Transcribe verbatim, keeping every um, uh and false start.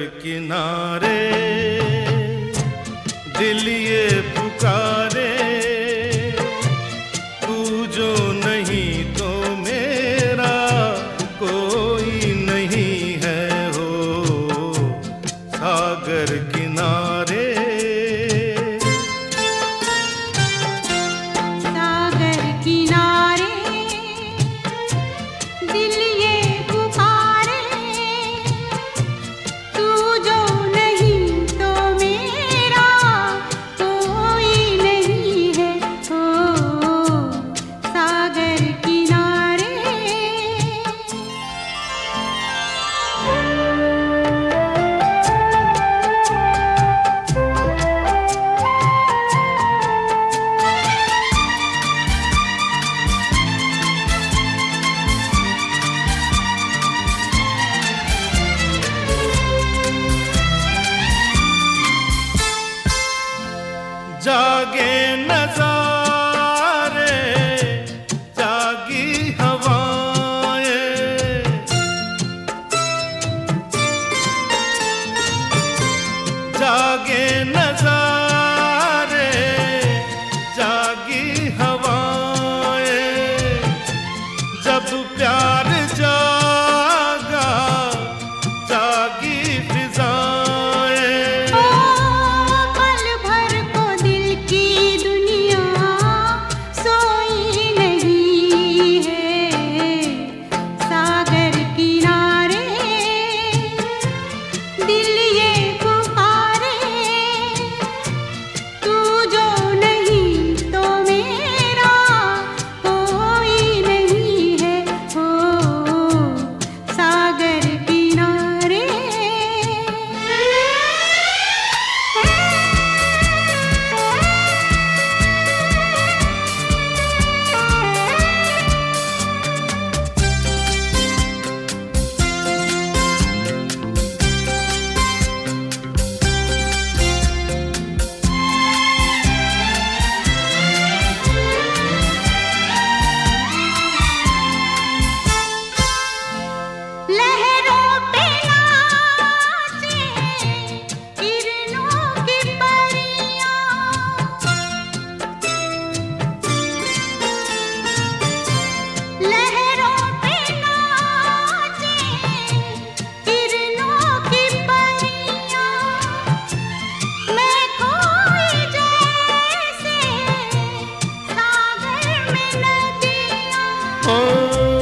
किनारे दिल ये पुकारे, तू जो नहीं तो मेरा कोई नहीं है हो सागर किनारे। सागर किनारे दिल ये पुकारे, तू जो नहीं तो मेरा कोई नहीं है हो सागर किनारे। जागे नजारे जागी हवाएं, जागे नजारे जागी हवाएं, जब प्यार जागा जागी फिजाएं। ओ पल भर को दिल की दुनिया सोई नहीं है सागर किनारे, दिल ये पुकारे, तू जो नहीं तो मेरा कोई नहीं है हो सागर किनारे। लहरों पे नाचे किरणों की परियां, लहरों पे नाचे किरणों की परियां, मैं खोई जैसे सागर में नदियां। ओ